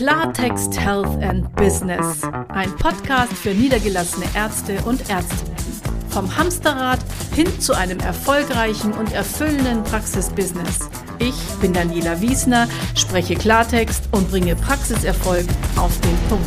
Klartext Health and Business. Ein Podcast für niedergelassene Ärzte und Ärztinnen. Vom Hamsterrad hin zu einem erfolgreichen und erfüllenden Praxisbusiness. Ich bin Daniela Wiesner, spreche Klartext und bringe Praxiserfolg auf den Punkt.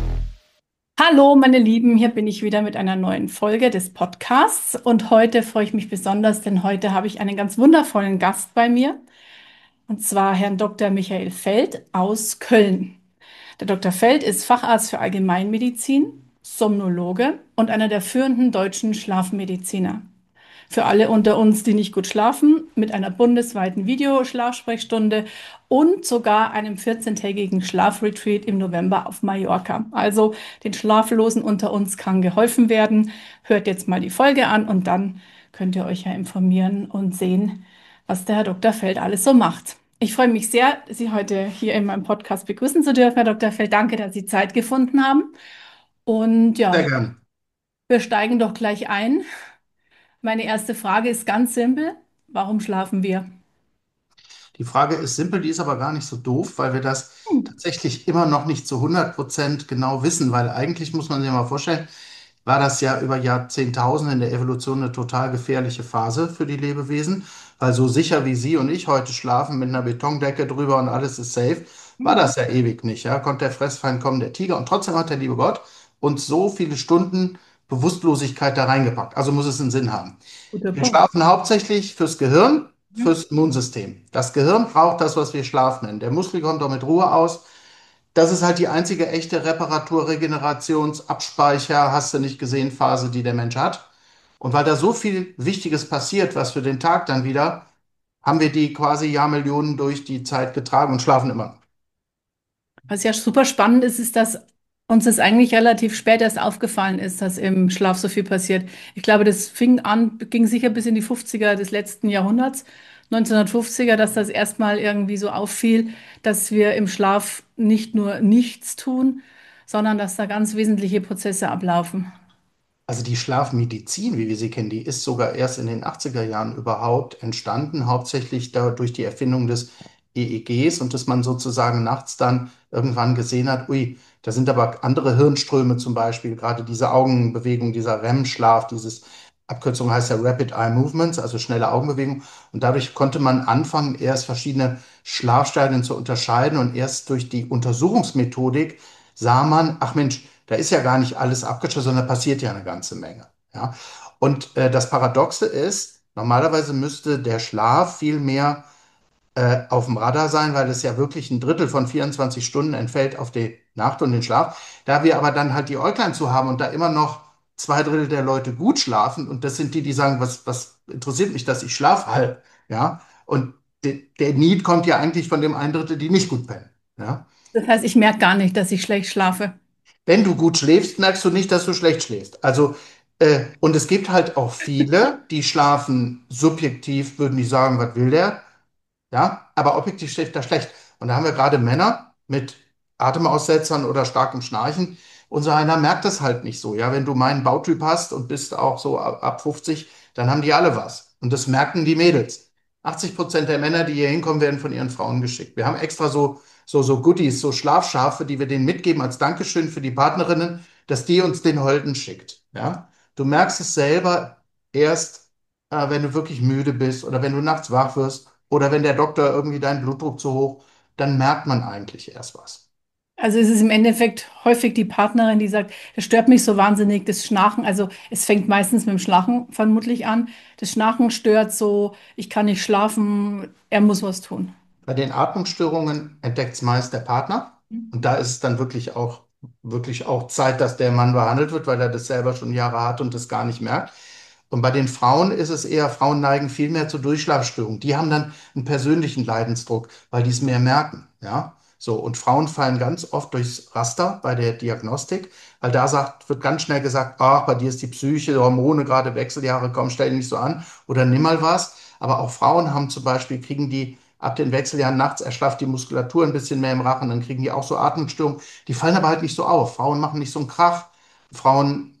Hallo meine Lieben, hier bin ich wieder mit einer neuen Folge des Podcasts und heute freue ich mich besonders, denn heute habe ich einen ganz wundervollen Gast bei mir. Und zwar Herrn Dr. Michael Feld aus Köln. Der Dr. Feld ist Facharzt für Allgemeinmedizin, Somnologe und einer der führenden deutschen Schlafmediziner. Für alle unter uns, die nicht gut schlafen, mit einer bundesweiten Videoschlafsprechstunde und sogar einem 14-tägigen Schlafretreat im November auf Mallorca. Also den Schlaflosen unter uns kann geholfen werden. Hört jetzt mal die Folge an und dann könnt ihr euch ja informieren und sehen, was der Herr Dr. Feld alles so macht. Ich freue mich sehr, Sie heute hier in meinem Podcast begrüßen zu dürfen, Herr Dr. Feld. Danke, dass Sie Zeit gefunden haben. Und Sehr ja, gern. wir steigen doch gleich ein. Meine erste Frage ist ganz simpel. Warum schlafen wir? Die Frage ist simpel, die ist aber gar nicht so doof, weil wir das Hm. tatsächlich immer noch nicht zu 100% genau wissen, weil eigentlich muss man sich mal vorstellen, war das ja über Jahrzehntausende in der Evolution eine total gefährliche Phase für die Lebewesen, weil so sicher wie Sie und ich heute schlafen mit einer Betondecke drüber und alles ist safe, war Hm. das ja ewig nicht. Ja? Konnte der Fressfeind kommen, der Tiger, und trotzdem hat der liebe Gott uns so viele Stunden Bewusstlosigkeit da reingepackt. Also muss es einen Sinn haben. Guter Wir Punkt. schlafen hauptsächlich fürs Gehirn, Mhm. fürs Immunsystem. Das Gehirn braucht das, was wir Schlaf nennen. Der Muskel kommt doch mit Ruhe aus. Das ist halt die einzige echte Reparatur, Regenerations-, Abspeicher, hast du nicht gesehen, Phase, die der Mensch hat. Und weil da so viel Wichtiges passiert, was für den Tag dann wieder, haben wir die quasi Jahrmillionen durch die Zeit getragen und schlafen immer noch. Was ja super spannend ist, ist, dass uns das eigentlich relativ spät erst aufgefallen ist, dass im Schlaf so viel passiert. Ich glaube, das fing an, ging sicher bis in die 50er des letzten Jahrhunderts, 1950er, dass das erstmal irgendwie so auffiel, dass wir im Schlaf nicht nur nichts tun, sondern dass da ganz wesentliche Prozesse ablaufen. Also die Schlafmedizin, wie wir sie kennen, die ist sogar erst in den 80er Jahren überhaupt entstanden, hauptsächlich durch die Erfindung des EEGs und dass man sozusagen nachts dann irgendwann gesehen hat, ui, da sind aber andere Hirnströme zum Beispiel, gerade diese Augenbewegung, dieser REM-Schlaf, dieses Abkürzung heißt ja Rapid Eye Movements, also schnelle Augenbewegung. Und dadurch konnte man anfangen, erst verschiedene Schlafstadien zu unterscheiden und erst durch die Untersuchungsmethodik sah man, ach Mensch, da ist ja gar nicht alles abgeschlossen, sondern da passiert ja eine ganze Menge. Ja? Und das Paradoxe ist, normalerweise müsste der Schlaf viel mehr auf dem Radar sein, weil es ja wirklich ein Drittel von 24 Stunden entfällt auf die Nacht und den Schlaf. Da wir aber dann halt die Äuglein zu haben und da immer noch zwei Drittel der Leute gut schlafen und das sind die, die sagen, was interessiert mich das, ich schlafe halb. Ja? Und der Need kommt ja eigentlich von dem ein Drittel, die nicht gut pennen. Ja? Das heißt, ich merke gar nicht, dass ich schlecht schlafe. Wenn du gut schläfst, merkst du nicht, dass du schlecht schläfst. Also, und es gibt halt auch viele, die schlafen subjektiv, würden die sagen, was will der? Ja, aber objektiv schläft er schlecht. Und da haben wir gerade Männer mit Atemaussetzern oder starkem Schnarchen. Unser einer merkt das halt nicht so. Ja, wenn du meinen Bautyp hast und bist auch so ab 50, dann haben die alle was. Und das merken die Mädels. 80% der Männer, die hier hinkommen, werden von ihren Frauen geschickt. Wir haben extra so Goodies, so Schlafschafe, die wir denen mitgeben als Dankeschön für die Partnerinnen, dass die uns den Holden schickt. Ja, du merkst es selber erst, wenn du wirklich müde bist oder wenn du nachts wach wirst oder wenn der Doktor irgendwie deinen Blutdruck zu hoch, dann merkt man eigentlich erst was. Also es ist im Endeffekt häufig die Partnerin, die sagt, das stört mich so wahnsinnig, das Schnarchen. Also es fängt meistens mit dem Schnarchen vermutlich an. Das Schnarchen stört so, ich kann nicht schlafen, er muss was tun. Bei den Atmungsstörungen entdeckt es meist der Partner. Und da ist es dann wirklich auch Zeit, dass der Mann behandelt wird, weil er das selber schon Jahre hat und das gar nicht merkt. Und bei den Frauen ist es eher, Frauen neigen viel mehr zur Durchschlafstörung. Die haben dann einen persönlichen Leidensdruck, weil die es mehr merken. Ja, so. Und Frauen fallen ganz oft durchs Raster bei der Diagnostik, weil wird ganz schnell gesagt, ach, bei dir ist die Psyche, Hormone, gerade Wechseljahre, komm, stell dich nicht so an oder nimm mal was. Aber auch Frauen haben zum Beispiel, kriegen die ab den Wechseljahren nachts erschlafft die Muskulatur ein bisschen mehr im Rachen, dann kriegen die auch so Atmungsstörungen. Die fallen aber halt nicht so auf. Frauen machen nicht so einen Krach. Frauen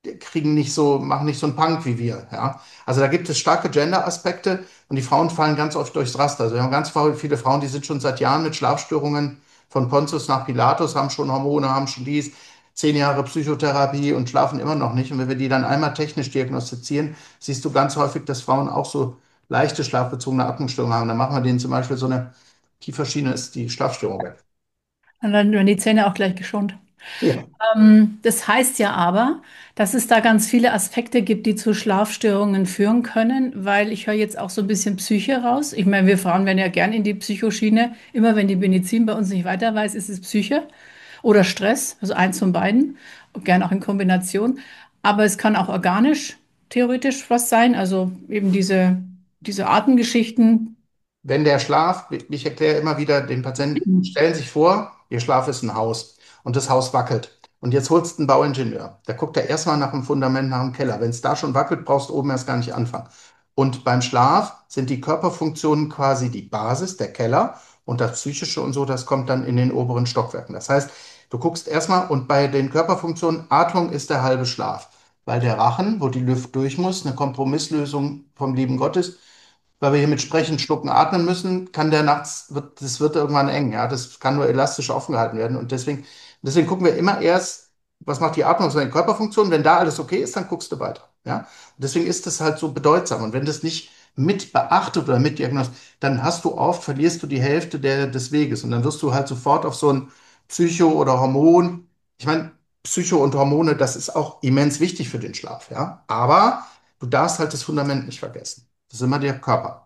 machen nicht so einen Punk wie wir, ja. Also da gibt es starke Gender-Aspekte und die Frauen fallen ganz oft durchs Raster. Also wir haben ganz viele Frauen, die sind schon seit Jahren mit Schlafstörungen von Pontius nach Pilatus, haben schon Hormone, haben schon dies, 10 Jahre Psychotherapie und schlafen immer noch nicht. Und wenn wir die dann einmal technisch diagnostizieren, siehst du ganz häufig, dass Frauen auch so leichte schlafbezogene Atmungsstörungen haben. Dann machen wir denen zum Beispiel so eine Kieferschiene, ist die Schlafstörung weg. Und dann werden die Zähne auch gleich geschont. Ja. Das heißt ja aber, dass es da ganz viele Aspekte gibt, die zu Schlafstörungen führen können, weil ich höre jetzt auch so ein bisschen Psyche raus. Ich meine, wir Frauen werden ja gern in die Psychoschiene. Immer wenn die Medizin bei uns nicht weiter weiß, ist es Psyche oder Stress, also eins von beiden, und gern auch in Kombination. Aber es kann auch organisch theoretisch was sein, also eben diese Atemgeschichten. Wenn der Schlaf, ich erkläre immer wieder den Patienten, stellen Sie sich vor, Ihr Schlaf ist ein Haus und das Haus wackelt. Und jetzt holst du einen Bauingenieur. Da guckt er erstmal nach dem Fundament, nach dem Keller. Wenn es da schon wackelt, brauchst du oben erst gar nicht anfangen. Und beim Schlaf sind die Körperfunktionen quasi die Basis, der Keller, und das Psychische und so, das kommt dann in den oberen Stockwerken. Das heißt, du guckst erstmal und bei den Körperfunktionen, Atmung ist der halbe Schlaf. Weil der Rachen, wo die Luft durch muss, eine Kompromisslösung vom lieben Gott ist, weil wir hier mit Sprechen, Schlucken, atmen müssen, kann der nachts, das wird irgendwann eng, ja. Das kann nur elastisch offen gehalten werden. Und deswegen gucken wir immer erst, was macht die Atmung, so eine Körperfunktion. Wenn da alles okay ist, dann guckst du weiter, ja. Und deswegen ist das halt so bedeutsam. Und wenn das nicht mit beachtet oder mit diagnostiziert, dann hast du oft, verlierst du die Hälfte des Weges. Und dann wirst du halt sofort auf so ein Psycho oder Hormon. Ich meine, Psycho und Hormone, das ist auch immens wichtig für den Schlaf, ja. Aber du darfst halt das Fundament nicht vergessen. Das ist immer der Körper.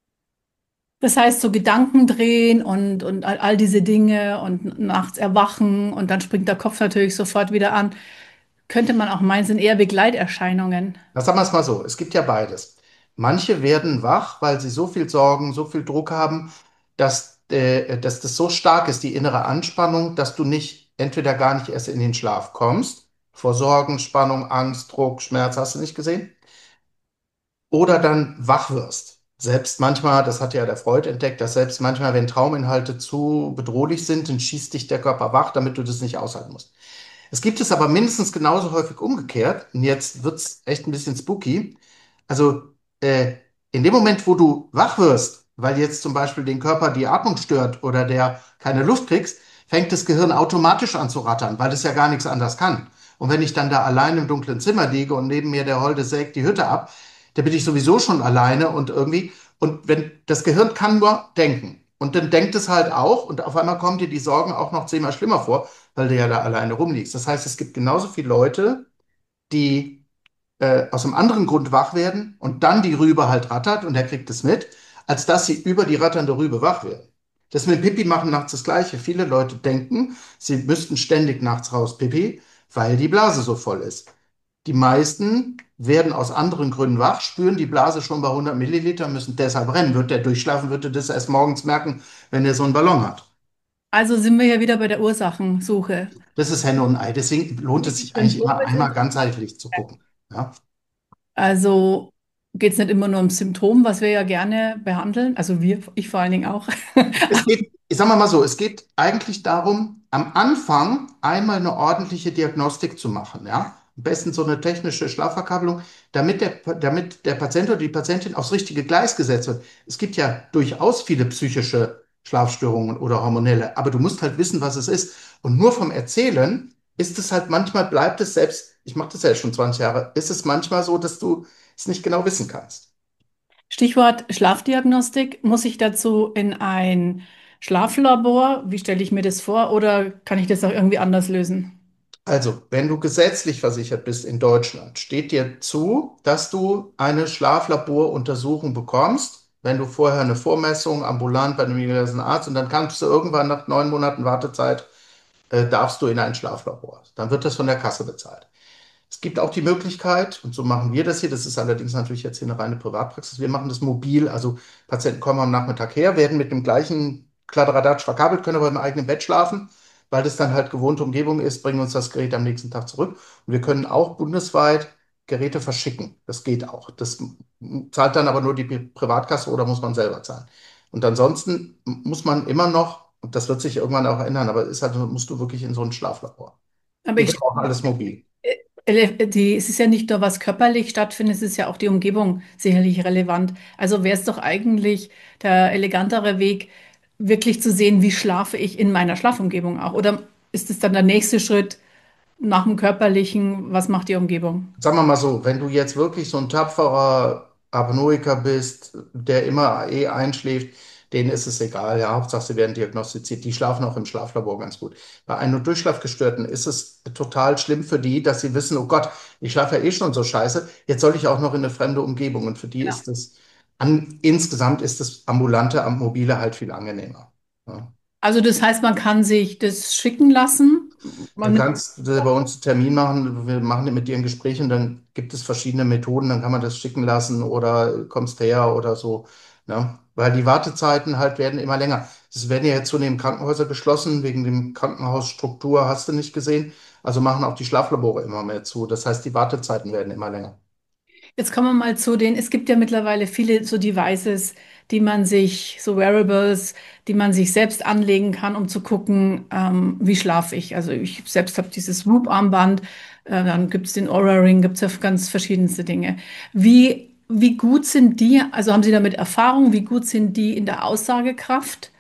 Das heißt, so Gedanken drehen und all diese Dinge und nachts erwachen und dann springt der Kopf natürlich sofort wieder an. Könnte man auch meinen, sind eher Begleiterscheinungen. Na, sagen wir es mal so, es gibt ja beides. Manche werden wach, weil sie so viel Sorgen, so viel Druck haben, dass das so stark ist, die innere Anspannung, dass du nicht, entweder gar nicht erst in den Schlaf kommst, vor Sorgen, Spannung, Angst, Druck, Schmerz, hast du nicht gesehen, oder dann wach wirst. Selbst manchmal, das hat ja der Freud entdeckt, dass selbst manchmal, wenn Trauminhalte zu bedrohlich sind, dann schießt dich der Körper wach, damit du das nicht aushalten musst. Es gibt es aber mindestens genauso häufig umgekehrt. Und jetzt wird es echt ein bisschen spooky. Also äh, in dem Moment, wo du wach wirst, weil jetzt zum Beispiel den Körper die Atmung stört oder der keine Luft kriegst, fängt das Gehirn automatisch an zu rattern, weil es ja gar nichts anderes kann. Und wenn ich dann da allein im dunklen Zimmer liege und neben mir der Holde sägt die Hütte ab, dann bin ich sowieso schon alleine und irgendwie, und wenn das Gehirn kann nur denken. Und dann denkt es halt auch und auf einmal kommen dir die Sorgen auch noch 10-mal schlimmer vor, weil du ja da alleine rumliegst. Das heißt, es gibt genauso viele Leute, die aus einem anderen Grund wach werden und dann die Rübe halt rattert und er kriegt es mit, als dass sie über die ratternde Rübe wach werden. Das mit Pipi machen nachts das Gleiche. Viele Leute denken, sie müssten ständig nachts raus Pipi, weil die Blase so voll ist. Die meisten werden aus anderen Gründen wach, spüren die Blase schon bei 100 Milliliter, müssen deshalb rennen. Wird der durchschlafen, wird er das erst morgens merken, wenn er so einen Ballon hat. Also sind wir ja wieder bei der Ursachensuche. Das ist Henne und Ei. Deswegen lohnt es sich eigentlich immer Symptome einmal sind. ganzheitlich zu gucken. Ja? Also geht es nicht immer nur um Symptom, was wir ja gerne behandeln. Also wir, ich vor allen Dingen auch. Es geht, ich sag mal so, es geht eigentlich darum, am Anfang einmal eine ordentliche Diagnostik zu machen, ja. Am besten so eine technische Schlafverkabelung, damit der Patient oder die Patientin aufs richtige Gleis gesetzt wird. Es gibt ja durchaus viele psychische Schlafstörungen oder hormonelle, aber du musst halt wissen, was es ist. Und nur vom Erzählen ist es halt manchmal, bleibt es selbst, ich mache das ja schon 20 Jahre, ist es manchmal so, dass du es nicht genau wissen kannst. Stichwort Schlafdiagnostik. Muss ich dazu in ein Schlaflabor? Wie stelle ich mir das vor? Oder kann ich das auch irgendwie anders lösen? Also, wenn du gesetzlich versichert bist in Deutschland, steht dir zu, dass du eine Schlaflaboruntersuchung bekommst, wenn du vorher eine Vormessung ambulant bei einem niedergelassenen Arzt und dann kannst du irgendwann nach 9 Monaten Wartezeit, darfst du in ein Schlaflabor. Dann wird das von der Kasse bezahlt. Es gibt auch die Möglichkeit, und so machen wir das hier, das ist allerdings natürlich jetzt hier eine reine Privatpraxis, wir machen das mobil, also Patienten kommen am Nachmittag her, werden mit dem gleichen Kladderadatsch verkabelt, können aber im eigenen Bett schlafen, weil das dann halt gewohnte Umgebung ist, bringen uns das Gerät am nächsten Tag zurück. Und wir können auch bundesweit Geräte verschicken. Das geht auch. Das zahlt dann aber nur die Privatkasse oder muss man selber zahlen. Und ansonsten muss man immer noch, und das wird sich irgendwann auch ändern, aber ist halt, musst du wirklich in so ein Schlaflabor. Aber Geht ich, aber auch alles mobil. es ist ja nicht nur, was körperlich stattfindet, es ist ja auch die Umgebung sicherlich relevant. Also wäre es doch eigentlich der elegantere Weg, wirklich zu sehen, wie schlafe ich in meiner Schlafumgebung auch? Oder ist es dann der nächste Schritt nach dem Körperlichen? Was macht die Umgebung? Sagen wir mal so, wenn du jetzt wirklich so ein tapferer Apnoiker bist, der immer einschläft, denen ist es egal. Ja, Hauptsache, sie werden diagnostiziert. Die schlafen auch im Schlaflabor ganz gut. Bei einem Durchschlafgestörten ist es total schlimm für die, dass sie wissen, oh Gott, ich schlafe ja eh schon so scheiße. Jetzt soll ich auch noch in eine fremde Umgebung. Und für die Genau. ist es, insgesamt ist das ambulante, am mobile halt viel angenehmer. Ja. Also das heißt, man kann sich das schicken lassen. Du Man nimmt, kannst bei uns einen Termin machen, wir machen mit dir ein Gespräch und dann gibt es verschiedene Methoden, dann kann man das schicken lassen oder kommst her oder so. Ne? Weil die Wartezeiten halt werden immer länger. Es werden ja jetzt zunehmend Krankenhäuser geschlossen, wegen dem Krankenhausstruktur, hast du nicht gesehen. Also machen auch die Schlaflabore immer mehr zu. Das heißt, die Wartezeiten werden immer länger. Jetzt kommen wir mal zu den, es gibt ja mittlerweile viele so Devices, die man sich, so Wearables, die man sich selbst anlegen kann, um zu gucken, wie schlafe ich. Also ich selbst habe dieses Whoop-Armband, dann gibt es den Oura Ring, gibt es ja ganz verschiedenste Dinge. Wie gut sind die, also haben Sie damit Erfahrung, wie gut sind die in der Aussagekraft?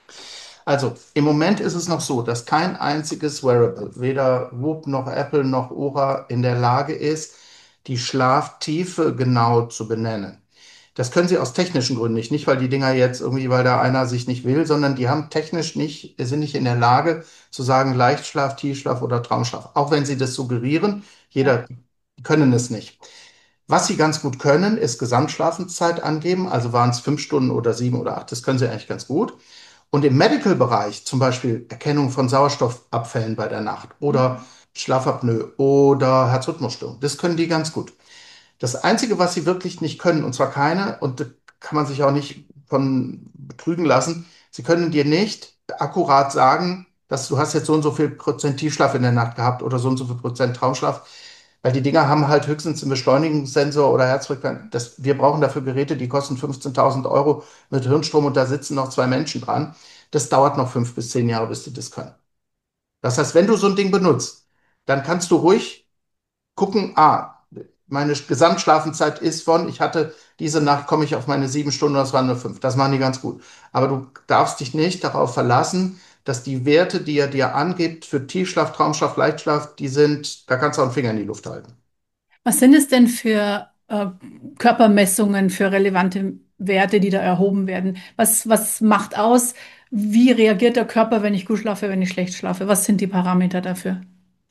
Also im Moment ist es noch so, dass kein einziges Wearable, weder Whoop noch Apple noch Oura, in der Lage ist, die Schlaftiefe genau zu benennen. Das können sie aus technischen Gründen nicht. Nicht, weil die Dinger jetzt irgendwie, weil da einer sich nicht will, sondern die haben technisch nicht, sind nicht in der Lage zu sagen Leichtschlaf, Tiefschlaf oder Traumschlaf. Auch wenn sie das suggerieren, Ja. die können es nicht. Was sie ganz gut können, ist Gesamtschlafenszeit angeben. Also waren es 5 Stunden oder 7 oder 8. Das können sie eigentlich ganz gut. Und im Medical-Bereich, zum Beispiel Erkennung von Sauerstoffabfällen bei der Nacht oder Schlafapnoe oder Herzrhythmusstörung, das können die ganz gut. Das Einzige, was sie wirklich nicht können, und zwar keine, und da kann man sich auch nicht von betrügen lassen, sie können dir nicht akkurat sagen, dass du hast jetzt so und so viel Prozent Tiefschlaf in der Nacht gehabt oder so und so viel Prozent Traumschlaf, weil die Dinger haben halt höchstens einen Beschleunigungssensor oder Herzfrequenz. Wir brauchen dafür Geräte, die kosten 15.000 Euro mit Hirnstrom und da sitzen noch zwei Menschen dran. Das dauert noch 5 bis 10 Jahre, bis die das können. Das heißt, wenn du so ein Ding benutzt, dann kannst du ruhig gucken, meine Gesamtschlafenszeit ist von, ich hatte diese Nacht, komme ich auf meine 7 Stunden, das waren nur 5. Das machen die ganz gut. Aber du darfst dich nicht darauf verlassen, dass die Werte, die er dir angibt für Tiefschlaf, Traumschlaf, Leichtschlaf, die sind, da kannst du auch einen Finger in die Luft halten. Was sind es denn für Körpermessungen, für relevante Werte, die da erhoben werden? Was macht aus? Wie reagiert der Körper, wenn ich gut schlafe, wenn ich schlecht schlafe? Was sind die Parameter dafür?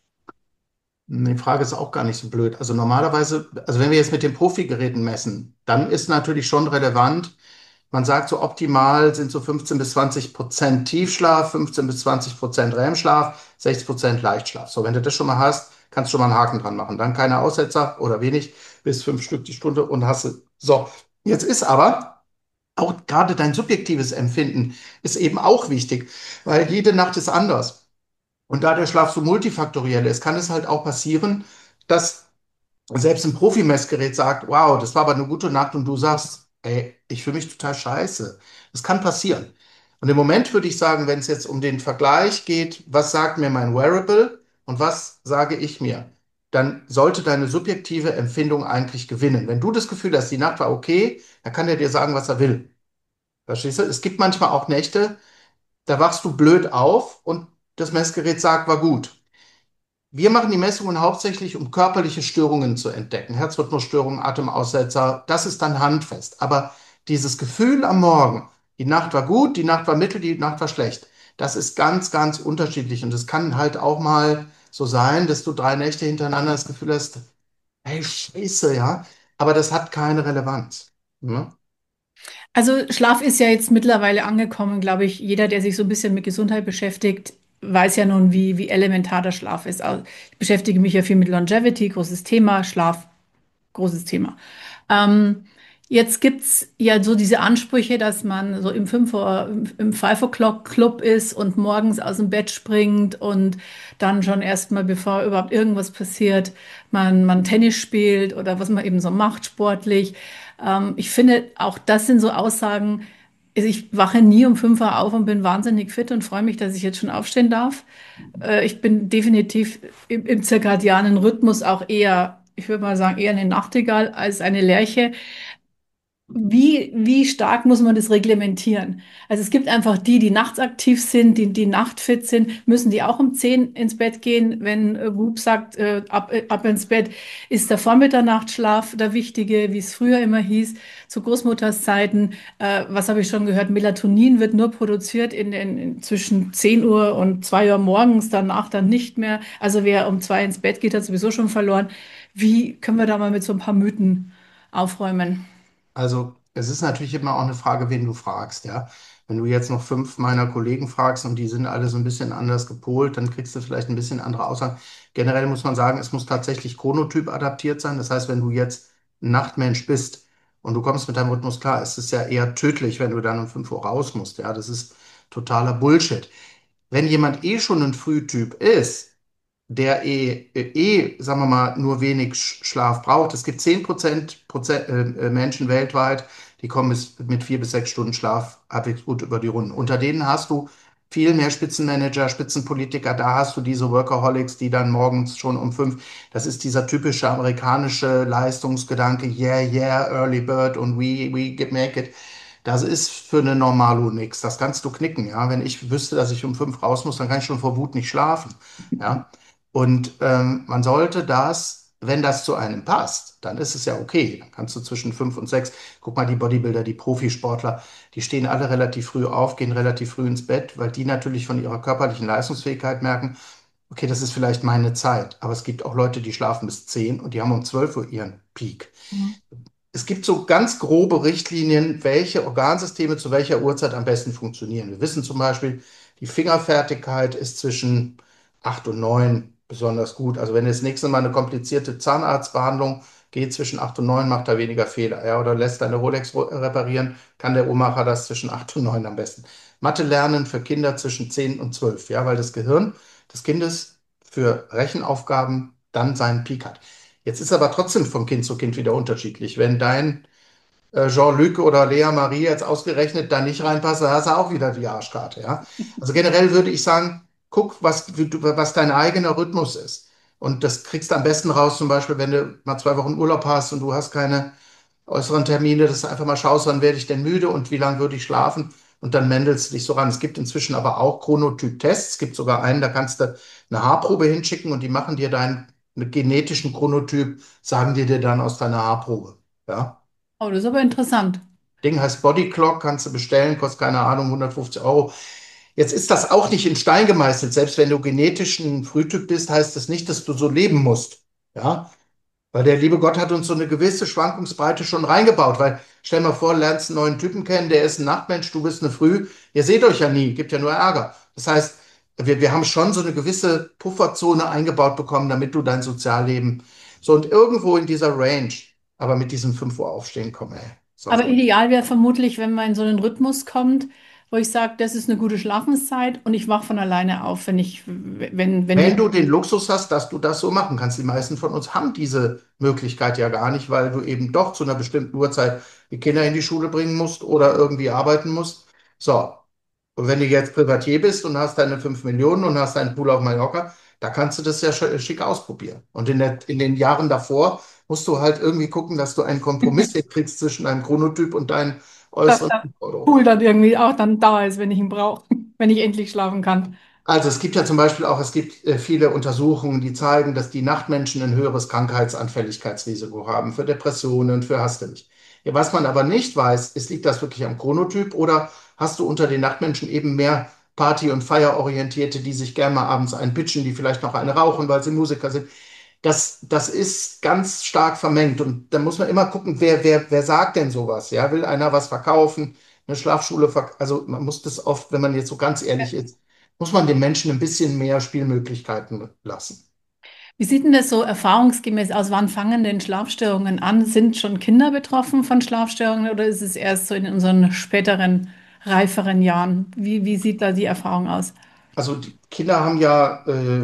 Die Frage ist auch gar nicht so blöd. Also normalerweise, also wenn wir jetzt mit den Profi-Geräten messen, dann ist natürlich schon relevant, man sagt so optimal sind so 15 bis 20% Tiefschlaf, 15 bis 20% REM-Schlaf, 60% Leichtschlaf. So, wenn du das schon mal hast, kannst du schon mal einen Haken dran machen. Dann keine Aussetzer oder wenig, bis 5 Stück die Stunde und hast du. So, jetzt ist aber auch gerade dein subjektives Empfinden ist eben auch wichtig, weil jede Nacht ist anders. Und da der Schlaf so multifaktoriell ist, kann es halt auch passieren, dass selbst ein Profi-Messgerät sagt, wow, das war aber eine gute Nacht und du sagst, ey, ich fühle mich total scheiße. Das kann passieren. Und im Moment würde ich sagen, wenn es jetzt um den Vergleich geht, was sagt mir mein Wearable und was sage ich mir, dann sollte deine subjektive Empfindung eigentlich gewinnen. Wenn du das Gefühl hast, die Nacht war okay, dann kann der dir sagen, was er will. Verstehst du? Es gibt manchmal auch Nächte, da wachst du blöd auf und das Messgerät sagt, war gut. Wir machen die Messungen hauptsächlich, um körperliche Störungen zu entdecken. Herzrhythmusstörungen, Atemaussetzer, das ist dann handfest. Aber dieses Gefühl am Morgen, die Nacht war gut, die Nacht war mittel, die Nacht war schlecht, das ist ganz, ganz unterschiedlich. Und es kann halt auch mal so sein, dass du 3 Nächte hintereinander das Gefühl hast, hey, Scheiße, ja. Aber das hat keine Relevanz. Ne? Also Schlaf ist ja jetzt mittlerweile angekommen, glaube ich. Jeder, der sich so ein bisschen mit Gesundheit beschäftigt, weiß ja nun, wie elementar der Schlaf ist. Also ich beschäftige mich ja viel mit Longevity, großes Thema, Schlaf, großes Thema. Ähm, Jetzt gibt es ja so diese Ansprüche, dass man so im Five O'Clock Club ist und morgens aus dem Bett springt und dann schon erstmal, bevor überhaupt irgendwas passiert, man Tennis spielt oder was man eben so macht, sportlich. Ich finde, auch das sind so Aussagen. Also ich wache nie um 5 Uhr auf und bin wahnsinnig fit und freue mich, dass ich jetzt schon aufstehen darf. Ich bin definitiv im zirkadianen Rhythmus auch eher, ich würde mal sagen, eher eine Nachtigall als eine Lerche. wie stark muss man das reglementieren? Also es gibt einfach die, die nachts aktiv sind, die nachtfit sind, müssen die auch um 10 ins Bett gehen, wenn Whoop sagt, ab ins Bett. Ist der Vormitternachtsschlaf der wichtige, wie es früher immer hieß, zu Großmutters Zeiten? Was habe ich schon gehört? Melatonin wird nur produziert zwischen 10 Uhr und 2 Uhr morgens, danach dann nicht mehr. Also wer um 2 ins Bett geht, hat sowieso schon verloren. Wie können wir da mal mit so ein paar Mythen aufräumen? Also es ist natürlich immer auch eine Frage, wen du fragst, ja. Wenn du jetzt noch 5 meiner Kollegen fragst und die sind alle so ein bisschen anders gepolt, dann kriegst du vielleicht ein bisschen andere Aussagen. Generell muss man sagen, es muss tatsächlich chronotyp adaptiert sein. Das heißt, wenn du jetzt ein Nachtmensch bist und du kommst mit deinem Rhythmus klar, ist es ja eher tödlich, wenn du dann um 5 Uhr raus musst. Ja, das ist totaler Bullshit. Wenn jemand eh schon ein Frühtyp ist, der sagen wir mal, nur wenig Schlaf braucht. Es gibt 10% Menschen weltweit, die kommen mit 4 bis 6 Stunden Schlaf halbwegs gut über die Runden. Unter denen hast du viel mehr Spitzenmanager, Spitzenpolitiker, da hast du diese Workaholics, die dann morgens schon um 5, das ist dieser typische amerikanische Leistungsgedanke, yeah, yeah, early bird und make it. Das ist für eine Normalo nix. Das kannst du knicken, ja. Wenn ich wüsste, dass ich um 5 raus muss, dann kann ich schon vor Wut nicht schlafen, ja. Und man sollte das, wenn das zu einem passt, dann ist es ja okay. Dann kannst du zwischen 5 und 6, guck mal, die Bodybuilder, die Profisportler, die stehen alle relativ früh auf, gehen relativ früh ins Bett, weil die natürlich von ihrer körperlichen Leistungsfähigkeit merken, okay, das ist vielleicht meine Zeit. Aber es gibt auch Leute, die schlafen bis 10 und die haben um 12 Uhr ihren Peak. Es gibt so ganz grobe Richtlinien, welche Organsysteme zu welcher Uhrzeit am besten funktionieren. Wir wissen zum Beispiel, die Fingerfertigkeit ist zwischen 8 und 9 besonders gut. Also wenn das nächste Mal eine komplizierte Zahnarztbehandlung geht, zwischen 8 und 9 macht er weniger Fehler. Ja, oder lässt deine Rolex reparieren, kann der Uhrmacher das zwischen 8 und 9 am besten. Mathe lernen für Kinder zwischen 10 und 12, ja, weil das Gehirn des Kindes für Rechenaufgaben dann seinen Peak hat. Jetzt ist aber trotzdem von Kind zu Kind wieder unterschiedlich. Wenn dein Jean-Luc oder Lea Marie jetzt ausgerechnet da nicht reinpasst, dann hast du auch wieder die Arschkarte, ja. Also generell würde ich sagen, guck, was dein eigener Rhythmus ist. Und das kriegst du am besten raus, zum Beispiel, wenn du mal 2 Wochen Urlaub hast und du hast keine äußeren Termine, dass du einfach mal schaust, wann werde ich denn müde und wie lange würde ich schlafen und dann mändelst du dich so ran. Es gibt inzwischen aber auch Chronotyp-Tests. Es gibt sogar einen, da kannst du eine Haarprobe hinschicken und die machen dir deinen genetischen Chronotyp, sagen dir dann aus deiner Haarprobe. Ja. Oh, das ist aber interessant. Ding heißt Body Clock, kannst du bestellen, kostet keine Ahnung, 150 Euro. Jetzt ist das auch nicht in Stein gemeißelt. Selbst wenn du genetisch ein Frühtyp bist, heißt das nicht, dass du so leben musst. Ja, weil der liebe Gott hat uns so eine gewisse Schwankungsbreite schon reingebaut. Weil stell mal vor, lernst einen neuen Typen kennen, der ist ein Nachtmensch, du bist eine Früh. Ihr seht euch ja nie, gibt ja nur Ärger. Das heißt, wir haben schon so eine gewisse Pufferzone eingebaut bekommen, damit du dein Sozialleben so und irgendwo in dieser Range, aber mit diesem 5 Uhr aufstehen, komm, ey. So. Aber ideal wäre vermutlich, wenn man in so einen Rhythmus kommt, wo ich sage, das ist eine gute Schlafenszeit und ich wache von alleine auf, wenn Wenn die. du den Luxus hast, dass du das so machen kannst, die meisten von uns haben diese Möglichkeit ja gar nicht, weil du eben doch zu einer bestimmten Uhrzeit die Kinder in die Schule bringen musst oder irgendwie arbeiten musst. So, und wenn du jetzt Privatier bist und hast deine 5 Millionen und hast deinen Pool auf Mallorca, da kannst du das ja schick ausprobieren. Und in den Jahren davor musst du halt irgendwie gucken, dass du einen Kompromiss hinkriegst zwischen deinem Chronotyp und deinen Dass äußeren der Anforderungen. Pool dann irgendwie auch dann da ist, wenn ich ihn brauche, wenn ich endlich schlafen kann. Also es gibt ja zum Beispiel auch, es gibt viele Untersuchungen, die zeigen, dass die Nachtmenschen ein höheres Krankheitsanfälligkeitsrisiko haben für Depressionen, für hast du nicht. Ja, was man aber nicht weiß, ist, liegt das wirklich am Chronotyp oder hast du unter den Nachtmenschen eben mehr Party- und Feierorientierte, die sich gerne mal abends einpitchen, die vielleicht noch eine rauchen, weil sie Musiker sind. Das ist ganz stark vermengt und da muss man immer gucken, wer sagt denn sowas? Ja, will einer was verkaufen, eine Schlafschule also man muss das oft, wenn man jetzt so ganz ehrlich ist, muss man den Menschen ein bisschen mehr Spielmöglichkeiten lassen. Wie sieht denn das so erfahrungsgemäß aus? Wann fangen denn Schlafstörungen an? Sind schon Kinder betroffen von Schlafstörungen oder ist es erst so in unseren späteren, reiferen Jahren? Wie sieht da die Erfahrung aus? Also die Kinder haben ja,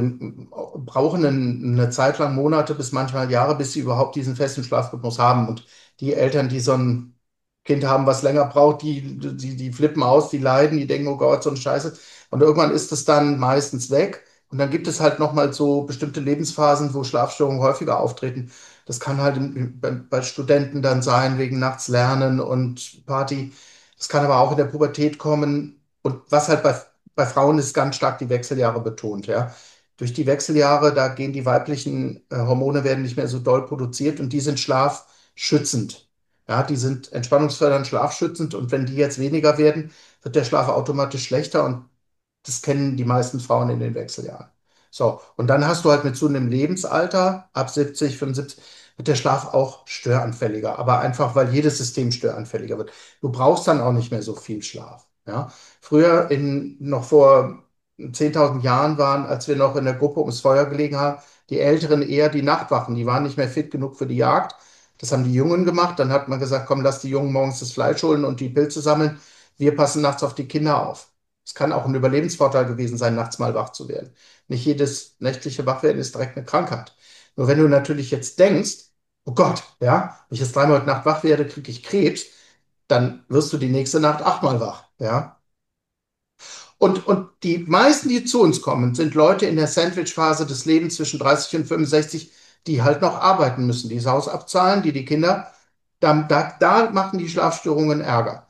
brauchen eine Zeit lang Monate bis manchmal Jahre, bis sie überhaupt diesen festen Schlafrhythmus haben. Und die Eltern, die so ein Kind haben, was länger braucht, die flippen aus, die leiden, die denken, oh Gott, so ein Scheiße. Und irgendwann ist es dann meistens weg. Und dann gibt es halt nochmal so bestimmte Lebensphasen, wo Schlafstörungen häufiger auftreten. Das kann halt bei Studenten dann sein, wegen nachts Lernen und Party. Das kann aber auch in der Pubertät kommen. Und was halt bei Frauen ist ganz stark die Wechseljahre betont, ja. Durch die Wechseljahre, da gehen die weiblichen Hormone werden nicht mehr so doll produziert und die sind schlafschützend. Ja, die sind entspannungsfördernd, schlafschützend und wenn die jetzt weniger werden, wird der Schlaf automatisch schlechter und das kennen die meisten Frauen in den Wechseljahren. So, und dann hast du halt mit zunehmendem Lebensalter, ab 70, 75, wird der Schlaf auch störanfälliger, aber einfach, weil jedes System störanfälliger wird. Du brauchst dann auch nicht mehr so viel Schlaf. Ja? Früher, noch vor 10.000 Jahren waren, als wir noch in der Gruppe ums Feuer gelegen haben, die Älteren eher die Nachtwachen, die waren nicht mehr fit genug für die Jagd. Das haben die Jungen gemacht. Dann hat man gesagt, komm, lass die Jungen morgens das Fleisch holen und die Pilze sammeln. Wir passen nachts auf die Kinder auf. Es kann auch ein Überlebensvorteil gewesen sein, nachts mal wach zu werden. Nicht jedes nächtliche Wachwerden ist direkt eine Krankheit. Nur wenn du natürlich jetzt denkst, oh Gott, ja, wenn ich jetzt dreimal heute Nacht wach werde, kriege ich Krebs, dann wirst du die nächste Nacht achtmal wach, ja. Und die meisten, die zu uns kommen, sind Leute in der Sandwich-Phase des Lebens zwischen 30 und 65, die halt noch arbeiten müssen, die das Haus abzahlen, die Kinder, da machen die Schlafstörungen Ärger.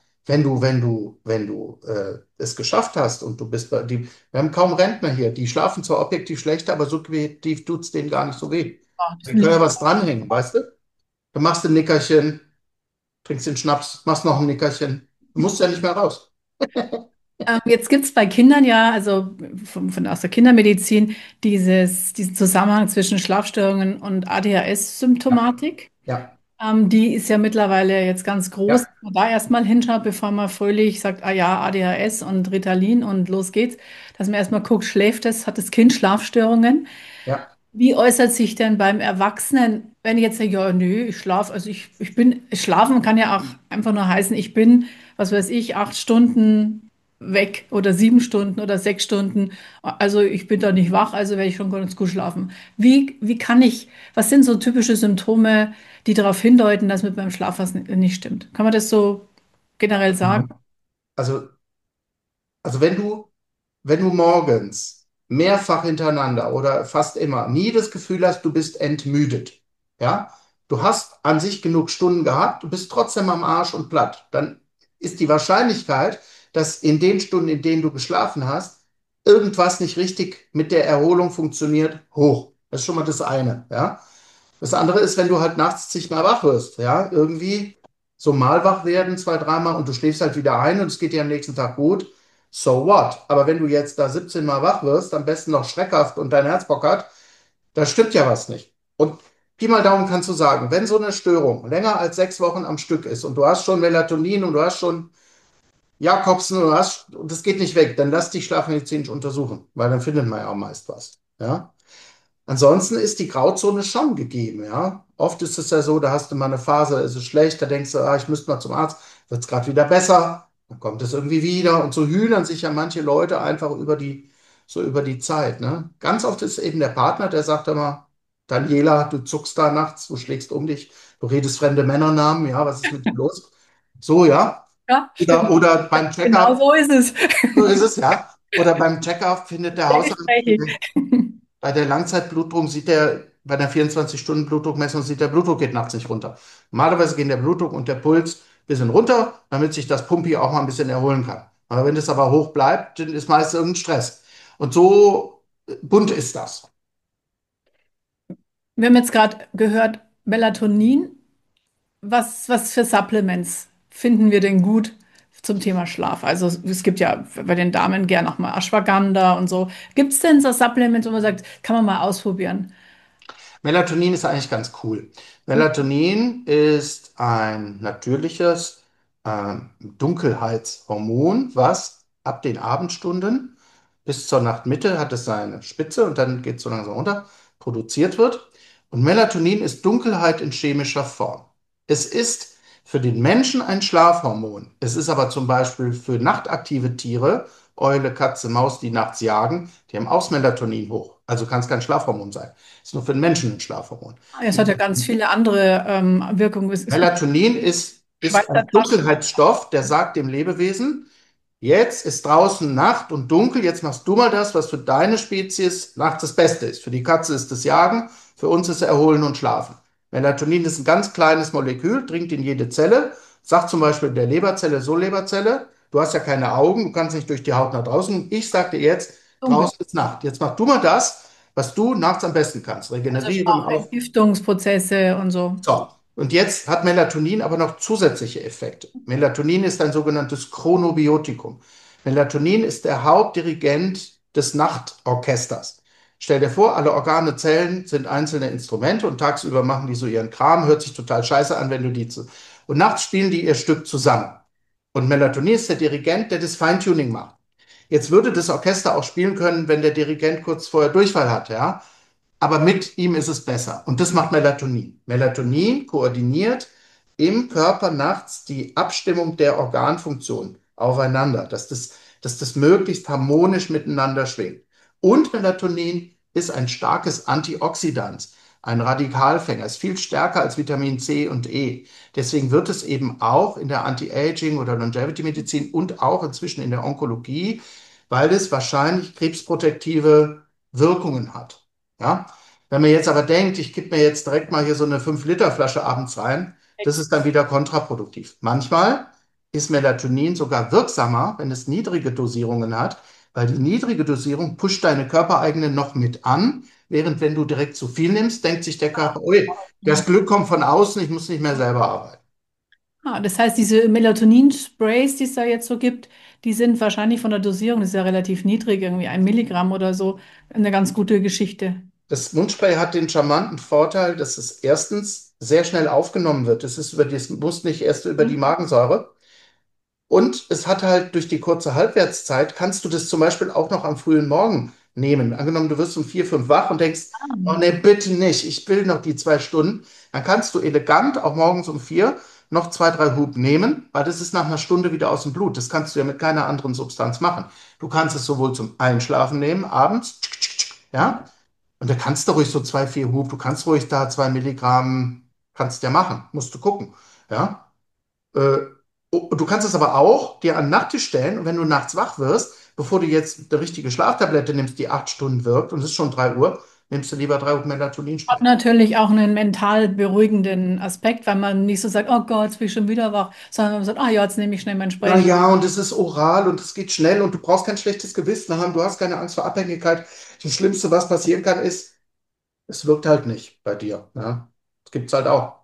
Wenn du es geschafft hast und du bist wir haben kaum Rentner hier, die schlafen zwar objektiv schlechter, aber subjektiv tut es denen gar nicht so weh. Ja, das Da finde kann ich. ja was dranhängen, weißt du? Du machst ein Nickerchen, trinkst den Schnaps, machst noch ein Nickerchen. Du musst ja nicht mehr raus. Jetzt gibt es bei Kindern ja, also aus der Kindermedizin, diesen Zusammenhang zwischen Schlafstörungen und Ja, ADHS-Symptomatik. ja, Die ist ja mittlerweile jetzt ganz groß. ja, Dass man da erstmal hinschaut, bevor man fröhlich sagt, ah ja, ADHS und Ritalin und los geht's. Dass man erstmal guckt, schläft es, hat das Kind Schlafstörungen? ja. Wie äußert sich denn beim Erwachsenen, wenn ich jetzt sage, ja, nö, ich schlafe, schlafen kann ja auch einfach nur heißen, ich bin, was weiß ich, 8 Stunden weg oder 7 Stunden oder 6 Stunden. Also ich bin da nicht wach, also werde ich schon ganz gut schlafen. Wie kann ich, was sind so typische Symptome, die darauf hindeuten, dass mit meinem Schlaf was nicht stimmt? Kann man das so generell sagen? Also, also wenn du morgens mehrfach hintereinander oder fast immer nie das Gefühl hast, du bist entmüdet, ja, du hast an sich genug Stunden gehabt, du bist trotzdem am Arsch und platt, dann ist die Wahrscheinlichkeit, dass in den Stunden, in denen du geschlafen hast, irgendwas nicht richtig mit der Erholung funktioniert, hoch. Das ist schon mal das eine, ja. Das andere ist, wenn du halt nachts zigmal wach wirst, ja, irgendwie so mal wach werden, zwei, dreimal und du schläfst halt wieder ein und es geht dir am nächsten Tag gut. So what? Aber wenn du jetzt da 17 Mal wach wirst, am besten noch schreckhaft und dein Herz bockert, da stimmt ja was nicht. Und Pi mal Daumen kannst du sagen, wenn so eine Störung länger als 6 Wochen am Stück ist und du hast schon Melatonin und du hast schon Jakobsen und das geht nicht weg, dann lass dich schlafmedizinisch untersuchen, weil dann findet man ja auch meist was. Ja? Ansonsten ist die Grauzone schon gegeben, ja. Oft ist es ja so, da hast du mal eine Phase, da ist es schlecht, da denkst du, ah, ich müsste mal zum Arzt, wird es gerade wieder besser, dann kommt es irgendwie wieder und so hühnern sich ja manche Leute einfach so über die Zeit, ne? Ganz oft ist eben der Partner, der sagt immer, Daniela, du zuckst da nachts, du schlägst um dich, du redest fremde Männernamen, ja, was ist mit dir los? So, ja. Ja, Oder, stimmt. oder beim Genau Check-up, so ist es. so ist es, ja. Oder beim Check-up findet der Sehr Hausarzt gesprächig. bei der Langzeitblutdruck bei der 24-Stunden-Blutdruckmessung sieht der Blutdruck geht nachts nicht runter. Normalerweise gehen der Blutdruck und der Puls ein bisschen runter, damit sich das Pumpi auch mal ein bisschen erholen kann. Aber wenn es aber hoch bleibt, dann ist meist irgendein Stress. Und so bunt ist das. Wir haben jetzt gerade gehört, Melatonin. Was für Supplements finden wir denn gut zum Thema Schlaf? Also es gibt ja bei den Damen gern auch mal Ashwagandha und so. Gibt es denn so Supplements, wo man sagt, kann man mal ausprobieren? Melatonin ist eigentlich ganz cool. Melatonin ist ein natürliches Dunkelheitshormon, was ab den Abendstunden bis zur Nachtmitte hat es seine Spitze und dann geht es so langsam runter, produziert wird. Und Melatonin ist Dunkelheit in chemischer Form. Es ist für den Menschen ein Schlafhormon. Es ist aber zum Beispiel für nachtaktive Tiere, Eule, Katze, Maus, die nachts jagen, die haben auch Melatonin hoch. Also kann es kein Schlafhormon sein. Ist nur für den Menschen ein Schlafhormon. Es hat ja ganz viele andere Wirkungen. Es ist Melatonin ist Schweizer ein Taschen. Dunkelheitsstoff, der sagt dem Lebewesen, jetzt ist draußen Nacht und dunkel, jetzt machst du mal das, was für deine Spezies nachts das Beste ist. Für die Katze ist das Jagen, für uns ist Erholen und Schlafen. Melatonin ist ein ganz kleines Molekül, dringt in jede Zelle, sagt zum Beispiel der Leberzelle, so Leberzelle, du hast ja keine Augen, du kannst nicht durch die Haut nach draußen. Ich sag dir jetzt, Dunkel. draußen ist Nacht. Jetzt mach du mal das, was du nachts am besten kannst. Also Regenerieren, auch auf. Entgiftungsprozesse und so. So, und jetzt hat Melatonin aber noch zusätzliche Effekte. Melatonin ist ein sogenanntes Chronobiotikum. Melatonin ist der Hauptdirigent des Nachtorchesters. Stell dir vor, alle Organe, Zellen sind einzelne Instrumente und tagsüber machen die so ihren Kram, hört sich total scheiße an, wenn du die zu. Und nachts spielen die ihr Stück zusammen. Und Melatonin ist der Dirigent, der das Feintuning macht. Jetzt würde das Orchester auch spielen können, wenn der Dirigent kurz vorher Durchfall hat, ja, aber mit ihm ist es besser. Und das macht Melatonin. Melatonin koordiniert im Körper nachts die Abstimmung der Organfunktionen aufeinander, dass das möglichst harmonisch miteinander schwingt. Und Melatonin ist ein starkes Antioxidant, ein Radikalfänger, ist viel stärker als Vitamin C und E. Deswegen wird es eben auch in der Anti-Aging- oder Longevity-Medizin und auch inzwischen in der Onkologie, weil es wahrscheinlich krebsprotektive Wirkungen hat. Ja? Wenn man jetzt aber denkt, ich kipp mir jetzt direkt mal hier so eine 5-Liter-Flasche abends rein, das ist dann wieder kontraproduktiv. Manchmal ist Melatonin sogar wirksamer, wenn es niedrige Dosierungen hat, weil die niedrige Dosierung pusht deine körpereigene noch mit an, während wenn du direkt zu viel nimmst, denkt sich der Körper, ui, das Glück kommt von außen, ich muss nicht mehr selber arbeiten. Ah, das heißt, diese Melatonin-Sprays, die es da jetzt so gibt, die sind wahrscheinlich von der Dosierung, das ist ja relativ niedrig, irgendwie 1 Milligramm oder so, eine ganz gute Geschichte. Das Mundspray hat den charmanten Vorteil, dass es erstens sehr schnell aufgenommen wird. Es muss nicht erst über die Mhm. Magensäure. Und es hat halt durch die kurze Halbwertszeit, kannst du das zum Beispiel auch noch am frühen Morgen nehmen. Angenommen, du wirst um 4, 5 wach und denkst, oh nee, bitte nicht, ich will noch die 2 Stunden. Dann kannst du elegant auch morgens um 4 noch 2, 3 Hub nehmen, weil das ist nach einer Stunde wieder aus dem Blut. Das kannst du ja mit keiner anderen Substanz machen. Du kannst es sowohl zum Einschlafen nehmen, abends, ja, und da kannst du ruhig so 2, 4 Hub, du kannst ruhig da 2 Milligramm, kannst ja machen, musst du gucken, ja. Äh, Du kannst es aber auch dir an den Nachttisch stellen und wenn du nachts wach wirst, bevor du jetzt eine richtige Schlaftablette nimmst, die 8 Stunden wirkt und es ist schon 3 Uhr, nimmst du lieber 3 Uhr Hat Melatoninspray. natürlich auch einen mental beruhigenden Aspekt, weil man nicht so sagt, oh Gott, jetzt bin ich schon wieder wach, sondern man sagt, ah ja, jetzt nehme ich schnell mein Ja, Spray. ja, und es ist oral und es geht schnell und du brauchst kein schlechtes Gewissen haben, du hast keine Angst vor Abhängigkeit. Das Schlimmste, was passieren kann, ist, es wirkt halt nicht bei dir. Ja? Das gibt es halt auch.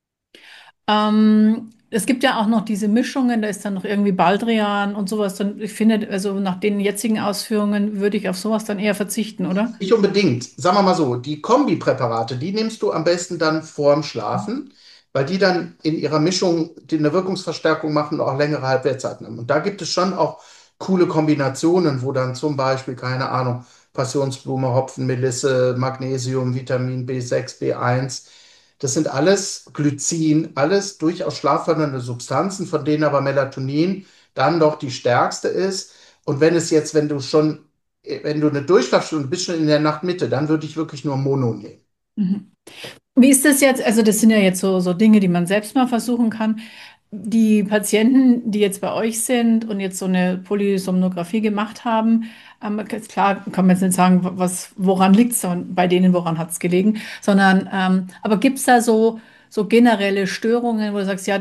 Es gibt ja auch noch diese Mischungen, da ist dann noch irgendwie Baldrian und sowas. Dann, ich finde, also nach den jetzigen Ausführungen würde ich auf sowas dann eher verzichten, oder? Nicht unbedingt. Sagen wir mal so, die Kombipräparate, die nimmst du am besten dann vorm Schlafen, weil die dann in ihrer Mischung eine Wirkungsverstärkung machen und auch längere Halbwertszeiten haben. Und da gibt es schon auch coole Kombinationen, wo dann zum Beispiel, keine Ahnung, Passionsblume, Hopfen, Melisse, Magnesium, Vitamin B6, B1, das sind alles Glycin, alles durchaus schlaffördernde Substanzen, von denen aber Melatonin dann doch die stärkste ist. Und wenn du eine Durchschlafstunde bist, schon in der Nachtmitte, dann würde ich wirklich nur Mono nehmen. Mhm. Wie ist das jetzt? Also, das sind ja jetzt so Dinge, die man selbst mal versuchen kann. Die Patienten, die jetzt bei euch sind und jetzt so eine Polysomnographie gemacht haben, ist klar, kann man jetzt nicht sagen, woran liegt es bei denen, woran hat es gelegen, sondern, aber gibt es da so generelle Störungen, wo du sagst, ja,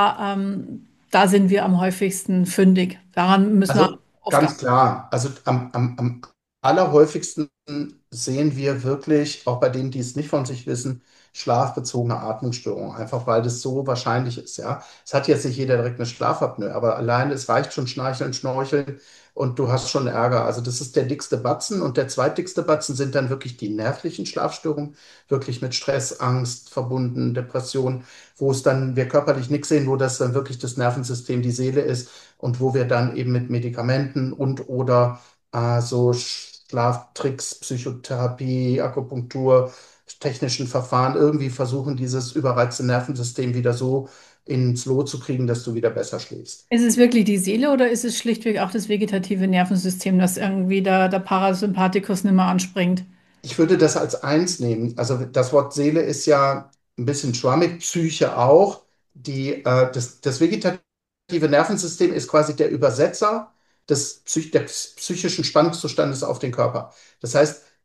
da sind wir am häufigsten fündig. Daran müssen wir Also oft ganz klar, also am allerhäufigsten sehen wir wirklich, auch bei denen, die es nicht von sich wissen, schlafbezogene Atmungsstörungen, einfach weil das so wahrscheinlich ist, ja. Es hat jetzt nicht jeder direkt eine Schlafapnoe, aber alleine es reicht schon Schnarcheln, Schnorcheln und du hast schon Ärger. Also das ist der dickste Batzen und der zweitdickste Batzen sind dann wirklich die nervlichen Schlafstörungen, wirklich mit Stress, Angst verbunden, Depression, wo es dann wir körperlich nichts sehen, wo das dann wirklich das Nervensystem, die Seele ist und wo wir dann eben mit Medikamenten und oder so Schlaftricks, Psychotherapie, Akupunktur, technischen Verfahren irgendwie versuchen, dieses überreizte Nervensystem wieder so ins Lot zu kriegen, dass du wieder besser schläfst. Ist es wirklich die Seele oder ist es schlichtweg auch das vegetative Nervensystem, das irgendwie der Parasympathikus nicht mehr anspringt? Ich würde das als eins nehmen. Also das Wort Seele ist ja ein bisschen schwammig, Psyche auch. Das vegetative Nervensystem ist quasi der Übersetzer des psychischen Spannungszustandes auf den Körper. Das heißt,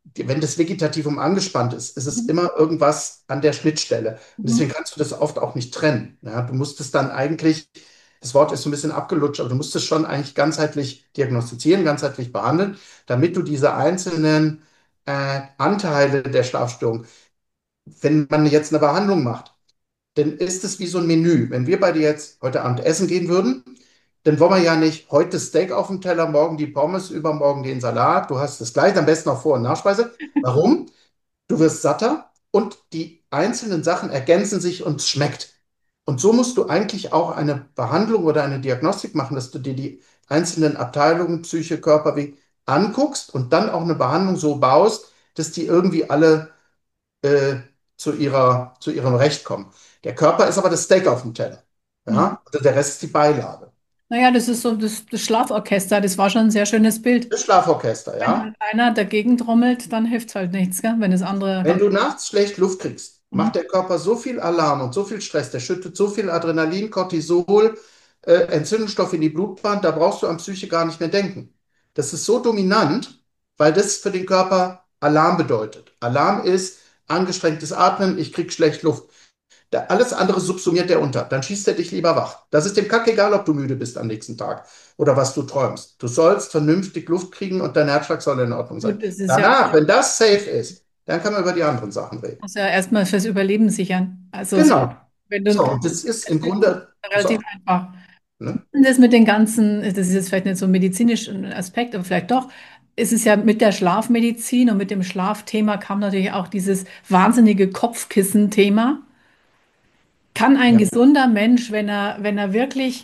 wenn das Vegetativum angespannt ist, ist es Mhm. immer irgendwas an der Schnittstelle. Und Mhm. deswegen kannst du das oft auch nicht trennen. Ja, du musst es dann eigentlich, das Wort ist so ein bisschen abgelutscht, aber du musst es schon eigentlich ganzheitlich diagnostizieren, ganzheitlich behandeln, damit du diese einzelnen Anteile der Schlafstörung, wenn man jetzt eine Behandlung macht, dann ist es wie so ein Menü. Wenn wir beide jetzt heute Abend essen gehen würden, dann wollen wir ja nicht heute Steak auf dem Teller, morgen die Pommes, übermorgen den Salat. Du hast das gleich, am besten noch Vor- und Nachspeise. Warum? Du wirst satter und die einzelnen Sachen ergänzen sich und es schmeckt. Und so musst du eigentlich auch eine Behandlung oder eine Diagnostik machen, dass du dir die einzelnen Abteilungen, Psyche, Körper, wie anguckst und dann auch eine Behandlung so baust, dass die irgendwie alle äh, zu ihrem Recht kommen. Der Körper ist aber das Steak auf dem Teller. Mhm. Ja? Also der Rest ist die Beilage. Naja, das ist so das Schlaforchester, das war schon ein sehr schönes Bild. Das Schlaforchester, Wenn ja. halt einer dagegen trommelt, dann hilft es halt nichts, gell? Wenn das andere Wenn dann. du nachts schlecht Luft kriegst, Mhm. macht der Körper so viel Alarm und so viel Stress, der schüttet so viel Adrenalin, Cortisol, Entzündungsstoff in die Blutbahn, da brauchst du an Psyche gar nicht mehr denken. Das ist so dominant, weil das für den Körper Alarm bedeutet. Alarm ist angestrengtes Atmen, ich krieg schlecht Luft. Alles andere subsumiert er unter. Dann schießt er dich lieber wach. Das ist dem Kack egal, ob du müde bist am nächsten Tag oder was du träumst. Du sollst vernünftig Luft kriegen und dein Herzschlag soll in Ordnung sein. Gut, das ist ja, Danach, wenn das safe ist, dann kann man über die anderen Sachen reden. muss ja erstmal fürs Überleben sichern. Also so, Genau. wenn du So, und das ist im das ist Grunde relativ so. einfach. Ne? Und das mit den ganzen, das ist jetzt vielleicht nicht so ein medizinischer Aspekt, aber vielleicht doch, ist es ja mit der Schlafmedizin und mit dem Schlafthema kam natürlich auch dieses wahnsinnige Kopfkissen-Thema. Kann ein Ja. gesunder Mensch, wenn er wirklich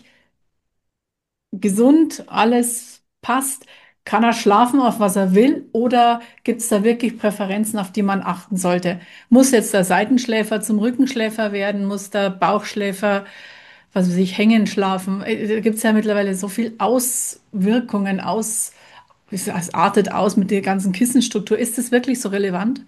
gesund alles passt, kann er schlafen, auf was er will, oder gibt es da wirklich Präferenzen, auf die man achten sollte? Muss jetzt der Seitenschläfer zum Rückenschläfer werden? Muss der Bauchschläfer, was weiß ich, hängen schlafen? Da gibt es ja mittlerweile so viel Auswirkungen aus, es artet aus mit der ganzen Kissenstruktur. Ist das wirklich so relevant?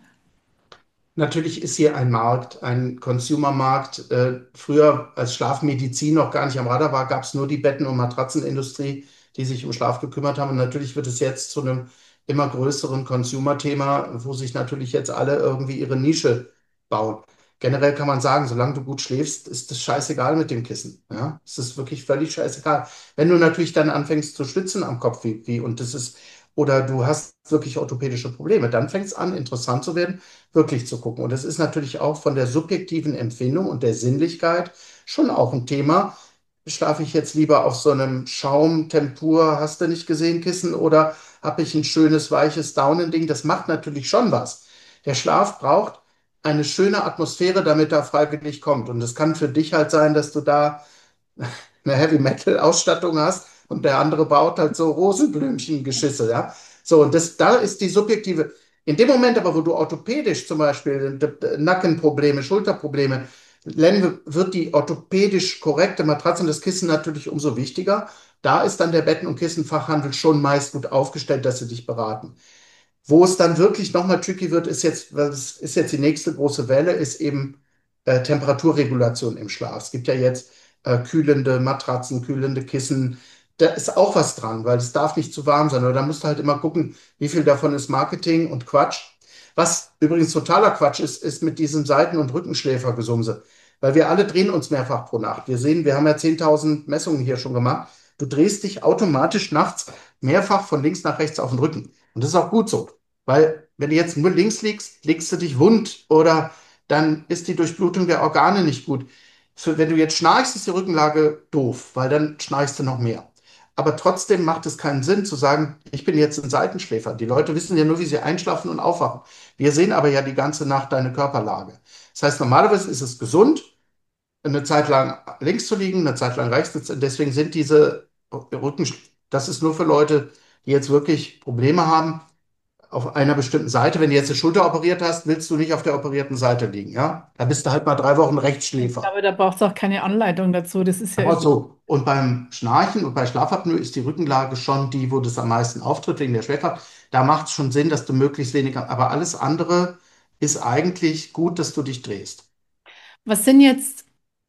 Natürlich ist hier ein Markt, ein Consumer-Markt. Früher, als Schlafmedizin noch gar nicht am Radar war, gab es nur die Betten- und Matratzenindustrie, die sich um Schlaf gekümmert haben. Und natürlich wird es jetzt zu einem immer größeren Consumer-Thema, wo sich natürlich jetzt alle irgendwie ihre Nische bauen. Generell kann man sagen, solange du gut schläfst, ist es scheißegal mit dem Kissen. Ja, es ist wirklich völlig scheißegal. Wenn du natürlich dann anfängst zu schwitzen am Kopf, und das ist, oder du hast wirklich orthopädische Probleme, dann fängt es an, interessant zu werden wirklich zu gucken. Und das ist natürlich auch von der subjektiven Empfindung und der Sinnlichkeit schon auch ein Thema. Schlafe ich jetzt lieber auf so einem Schaum, Tempur, hast du nicht gesehen, Kissen oder habe ich ein schönes, weiches Daunending? Das macht natürlich schon was. Der Schlaf braucht eine schöne Atmosphäre, damit er freiwillig kommt. Und es kann für dich halt sein, dass du da eine Heavy-Metal-Ausstattung hast und der andere baut halt so Rosenblümchen-Geschisse, ja. So, und da ist die subjektive. In dem Moment aber, wo du orthopädisch zum Beispiel Nackenprobleme, Schulterprobleme, wird die orthopädisch korrekte Matratze und das Kissen natürlich umso wichtiger. Da ist dann der Betten- und Kissenfachhandel schon meist gut aufgestellt, dass sie dich beraten. Wo es dann wirklich nochmal tricky wird, ist jetzt, weil es ist jetzt die nächste große Welle, ist eben Temperaturregulation im Schlaf. Es gibt ja jetzt kühlende Matratzen, kühlende Kissen. Da ist auch was dran, weil es darf nicht zu warm sein. Oder da musst du halt immer gucken, wie viel davon ist Marketing und Quatsch. Was übrigens totaler Quatsch ist, ist mit diesem Seiten- und Rückenschläfergesumse. Weil wir alle drehen uns mehrfach pro Nacht. Wir sehen, wir haben ja 10.000 Messungen hier schon gemacht. Du drehst dich automatisch nachts mehrfach von links nach rechts auf den Rücken. Und das ist auch gut so. Weil wenn du jetzt nur links liegst, legst du dich wund oder dann ist die Durchblutung der Organe nicht gut. Wenn du jetzt schnarchst, ist die Rückenlage doof, weil dann schnarchst du noch mehr. Aber trotzdem macht es keinen Sinn zu sagen, ich bin jetzt ein Seitenschläfer. Die Leute wissen ja nur, wie sie einschlafen und aufwachen. Wir sehen aber ja die ganze Nacht deine Körperlage. Das heißt, normalerweise ist es gesund, eine Zeit lang links zu liegen, eine Zeit lang rechts. Deswegen sind diese Rücken, das ist nur für Leute, die jetzt wirklich Probleme haben auf einer bestimmten Seite. Wenn du jetzt eine Schulter operiert hast, willst du nicht auf der operierten Seite liegen, ja? Da bist du halt mal 3 Wochen Ich Rechtsschläfer. glaube, da braucht es auch keine Anleitung dazu. Das ist ja Aber über. so. Und beim Schnarchen und bei Schlafapnoe ist die Rückenlage schon die, wo das am meisten auftritt, wegen der Schwerkraft. Da macht es schon Sinn, dass du möglichst weniger, aber alles andere ist eigentlich gut, dass du dich drehst. Was sind jetzt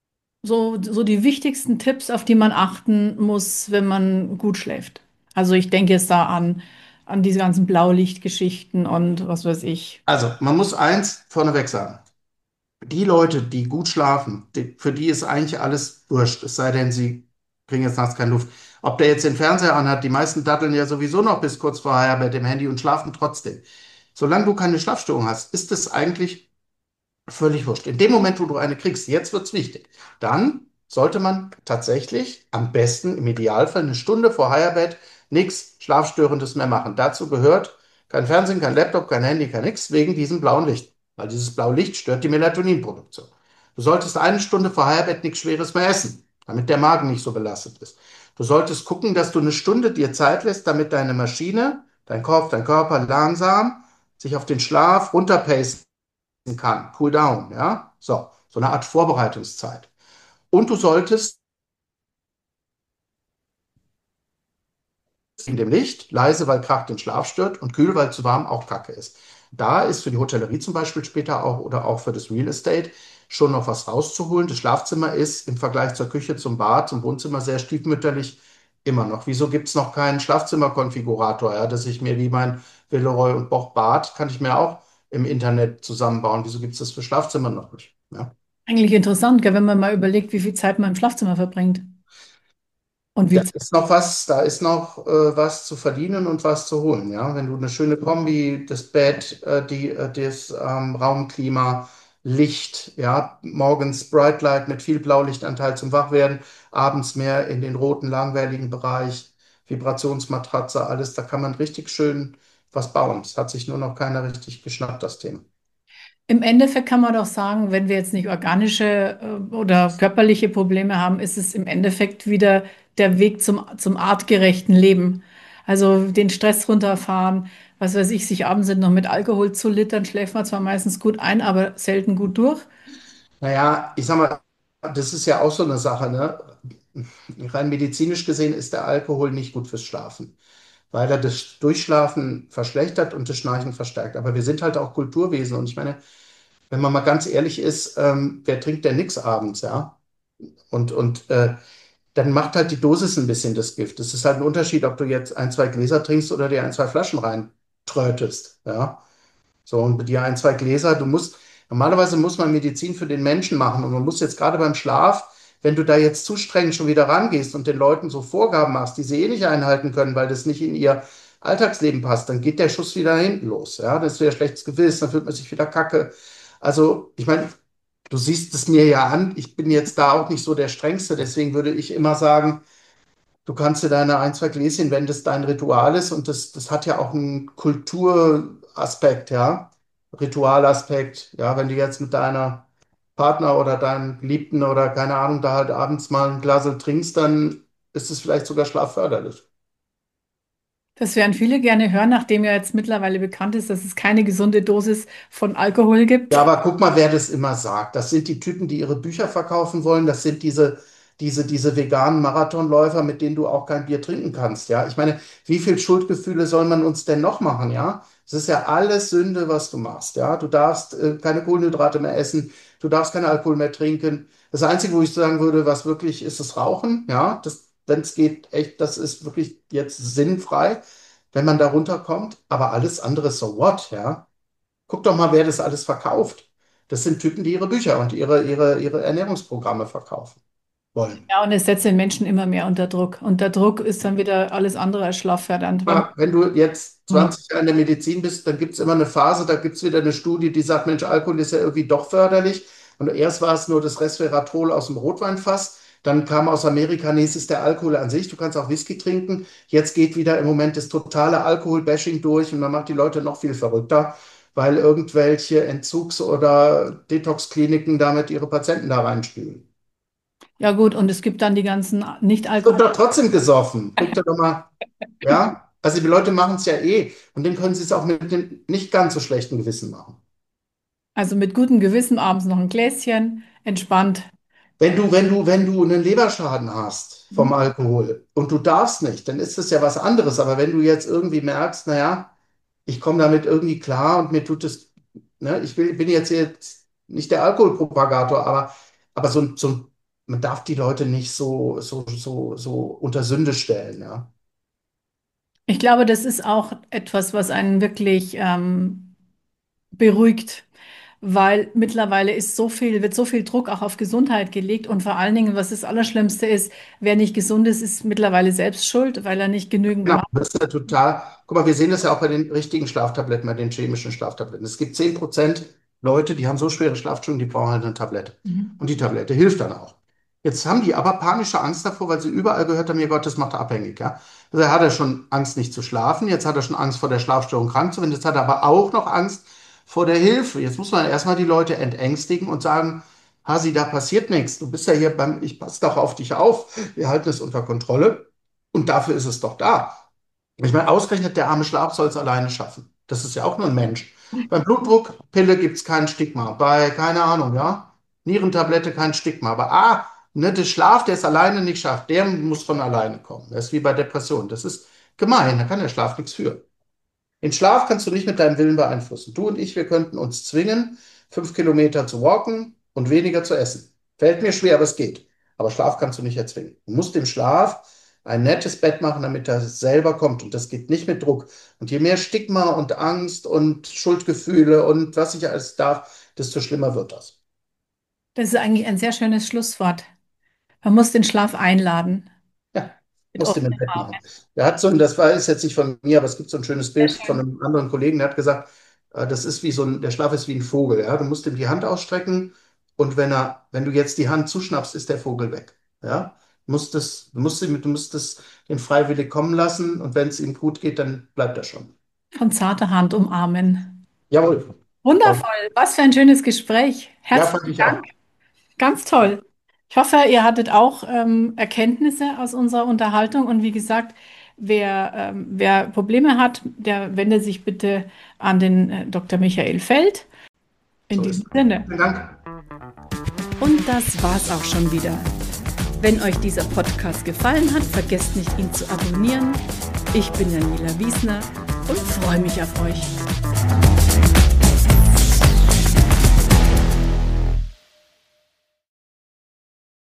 so die wichtigsten Tipps, auf die man achten muss, wenn man gut schläft? Also ich denke jetzt da an an diese ganzen Blaulichtgeschichten und was weiß ich. Also, man muss eins vorneweg sagen. Die Leute, die gut schlafen, für die ist eigentlich alles wurscht, es sei denn, sie kriegen jetzt nachts keine Luft. Ob der jetzt den Fernseher anhat, die meisten datteln ja sowieso noch bis kurz vorher mit dem Handy und schlafen trotzdem. Solange du keine Schlafstörung hast, ist es eigentlich völlig wurscht. In dem Moment, wo du eine kriegst, jetzt wird's wichtig, dann sollte man tatsächlich am besten im Idealfall eine Stunde vor Heirbett nichts Schlafstörendes mehr machen. Dazu gehört kein Fernsehen, kein Laptop, kein Handy, kein nix, wegen diesem blauen Licht. Weil dieses blaue Licht stört die Melatoninproduktion. Du solltest eine Stunde vor Heirbett nichts Schweres mehr essen, damit der Magen nicht so belastet ist. Du solltest gucken, dass du eine Stunde dir Zeit lässt, damit deine Maschine, dein Kopf, dein Körper langsam sich auf den Schlaf runterpacen kann. Cool down, ja? So eine Art Vorbereitungszeit. Und du solltest in dem Licht leise, weil Krach den Schlaf stört und kühl, weil zu warm auch Kacke ist. Da ist für die Hotellerie zum Beispiel später auch oder auch für das Real Estate schon noch was rauszuholen. Das Schlafzimmer ist im Vergleich zur Küche, zum Bad, zum Wohnzimmer sehr stiefmütterlich immer noch. Wieso gibt es noch keinen Schlafzimmerkonfigurator, ja, dass ich mir wie mein Villeroy und Boch Bad, kann ich mir auch im Internet zusammenbauen. Wieso gibt es das für Schlafzimmer noch nicht? Ja. Eigentlich interessant, gell, wenn man mal überlegt, wie viel Zeit man im Schlafzimmer verbringt. Und wie, Da ist noch was zu verdienen und was zu holen, ja. Wenn du eine schöne Kombi, das Bett, das Raumklima, Licht, ja, morgens Bright Light mit viel Blaulichtanteil zum Wachwerden, abends mehr in den roten, langweiligen Bereich, Vibrationsmatratze, alles, da kann man richtig schön was bauen. Es hat sich nur noch keiner richtig geschnappt, das Thema. im Endeffekt kann man doch sagen, wenn wir jetzt nicht organische oder körperliche Probleme haben, ist es im Endeffekt wieder der Weg zum artgerechten Leben. Also den Stress runterfahren, was weiß ich, sich abends noch mit Alkohol zu littern, schläft man zwar meistens gut ein, aber selten gut durch. Naja, ich sag mal, das ist ja auch so eine Sache, ne? Rein medizinisch gesehen ist der Alkohol nicht gut fürs Schlafen, weil er das Durchschlafen verschlechtert und das Schnarchen verstärkt. Aber wir sind halt auch Kulturwesen und ich meine, wenn man mal ganz ehrlich ist, wer trinkt denn nix abends, ja? Und dann macht halt die Dosis ein bisschen das Gift. Das ist halt ein Unterschied, ob du jetzt ein, zwei Gläser trinkst oder dir ein, zwei Flaschen reintrötest, ja? So, und bei dir ein, zwei Gläser, normalerweise muss man Medizin für den Menschen machen und man muss jetzt gerade beim Schlaf, wenn du da jetzt zu streng schon wieder rangehst und den Leuten so Vorgaben machst, die sie eh nicht einhalten können, weil das nicht in ihr Alltagsleben passt, dann geht der Schuss wieder hinten los, ja, das ist wieder schlechtes Gewissen, dann fühlt man sich wieder kacke. Also, ich meine, du siehst es mir ja an, ich bin jetzt da auch nicht so der Strengste, deswegen würde ich immer sagen, du kannst dir deine ein, zwei Gläschen, wenn das dein Ritual ist, und das hat ja auch einen Kulturaspekt, ja, Ritualaspekt, ja, wenn du jetzt mit deiner Partner oder deinem Geliebten oder keine Ahnung, da halt abends mal ein Glas trinkst, dann ist es vielleicht sogar schlafförderlich. Das werden viele gerne hören, nachdem ja jetzt mittlerweile bekannt ist, dass es keine gesunde Dosis von Alkohol Ja, gibt. aber guck mal, wer das immer sagt. Das sind die Typen, die ihre Bücher verkaufen wollen. Das sind diese veganen Marathonläufer, mit denen du auch kein Bier trinken kannst. Ja, ich meine, wie viel Schuldgefühle soll man uns denn noch machen? Ja, es ist ja alles Sünde, was du machst. Ja, du darfst keine Kohlenhydrate mehr essen. Du darfst keinen Alkohol mehr trinken. Das Einzige, wo ich sagen würde, was wirklich ist, das Rauchen. Ja, wenn es geht, echt, das ist wirklich jetzt sinnfrei, wenn man da runterkommt. Aber alles andere, so what? Ja. Guck doch mal, wer das alles verkauft. Das sind Typen, die ihre Bücher und ihre Ernährungsprogramme verkaufen wollen. Ja, und es setzt den Menschen immer mehr unter Druck. Und der Druck ist dann wieder alles andere als schlaffördernd. Wenn Wenn du jetzt man, 20 Jahre in der Medizin bist, dann gibt es immer eine Phase, da gibt es wieder eine Studie, die sagt, Mensch, Alkohol ist ja irgendwie doch förderlich. Und erst war es nur das Resveratrol aus dem Rotweinfass. Dann kam aus Amerika, nee, es ist der Alkohol an sich. Du kannst auch Whisky trinken. Jetzt geht wieder im Moment das totale Alkohol-Bashing durch und man macht die Leute noch viel verrückter, weil irgendwelche Entzugs- oder Detox-Kliniken damit ihre Patienten da reinspülen. ja gut, und es gibt dann die ganzen Es wird Nicht-Alkohol. doch trotzdem gesoffen. Guck dir doch mal, ja? Also die Leute machen es ja eh. Und dann können sie es auch mit dem nicht ganz so schlechten Gewissen machen. Also mit gutem Gewissen abends noch ein Gläschen, entspannt. Wenn du einen Leberschaden hast Mhm. vom Alkohol und du darfst nicht, dann ist das ja was anderes. Aber wenn du jetzt irgendwie merkst, naja, ich komme damit irgendwie klar und mir tut es, ne, bin jetzt nicht der Alkoholpropagator, aber man darf die Leute nicht so unter Sünde stellen, ja. Ich glaube, das ist auch etwas, was einen wirklich beruhigt, weil mittlerweile wird so viel Druck auch auf Gesundheit gelegt und vor allen Dingen, was das Allerschlimmste ist, wer nicht gesund ist, ist mittlerweile selbst schuld, weil er nicht genügend Genau, macht. das ist ja total. Guck mal, wir sehen das ja auch bei den richtigen Schlaftabletten, bei den chemischen Schlaftabletten. Es gibt 10% Leute, die haben so schwere Schlafstörungen, die brauchen halt eine Tablette. Mhm. Und die Tablette hilft dann auch. Jetzt haben die aber panische Angst davor, weil sie überall gehört haben, ihr Gott, das macht er abhängig, ja. Also er hat ja schon Angst, nicht zu schlafen. Jetzt hat er schon Angst vor der Schlafstörung krank zu werden. Jetzt hat er aber auch noch Angst vor der Hilfe. Jetzt muss man erstmal die Leute entängstigen und sagen, Hasi, da passiert nichts. Du bist ja hier ich passe doch auf dich auf. Wir halten es unter Kontrolle. Und dafür ist es doch da. Ich meine, ausgerechnet der arme Schlaf soll es alleine schaffen. Das ist ja auch nur ein Mensch. Beim Blutdruckpille gibt es kein Stigma. Bei, keine Ahnung, ja, Nierentablette kein Stigma. Aber ne, der Schlaf, der es alleine nicht schafft, der muss von alleine kommen. Das ist wie bei Depressionen. Das ist gemein, da kann der Schlaf nichts für. Den Schlaf kannst du nicht mit deinem Willen beeinflussen. Du und ich, wir könnten uns zwingen, 5 Kilometer zu walken und weniger zu essen. Fällt mir schwer, aber es geht. Aber Schlaf kannst du nicht erzwingen. Du musst dem Schlaf ein nettes Bett machen, damit er selber kommt. Und das geht nicht mit Druck. Und je mehr Stigma und Angst und Schuldgefühle und was ich alles darf, desto schlimmer wird das. Das ist eigentlich ein sehr schönes Schlusswort. Man muss den Schlaf einladen Ja, mit musst du im offenen Bett Augen. machen. Der hat so ein, das war, ist jetzt nicht von mir, aber es gibt so ein schönes Sehr Bild von schön. einem anderen Kollegen, der hat gesagt, das ist wie so ein, der Schlaf ist wie ein Vogel, ja. Du musst ihm die Hand ausstrecken und wenn du jetzt die Hand zuschnappst, ist der Vogel weg. Ja. Du musst es den freiwillig kommen lassen und wenn es ihm gut geht, dann bleibt er schon. Von zarter Hand umarmen. Jawohl. Frau- Wundervoll. Was für ein schönes Gespräch. Ja, Herzlichen fand ich Dank. auch. Ganz toll. Ich hoffe, ihr hattet auch Erkenntnisse aus unserer Unterhaltung. Und wie gesagt, wer Probleme hat, der wendet sich bitte an den Dr. Michael Feld. In So diesem ist es. Sinne. Vielen Dank. Und das war's auch schon wieder. Wenn euch dieser Podcast gefallen hat, vergesst nicht, ihn zu abonnieren. Ich bin Daniela Wiesner und freue mich auf euch.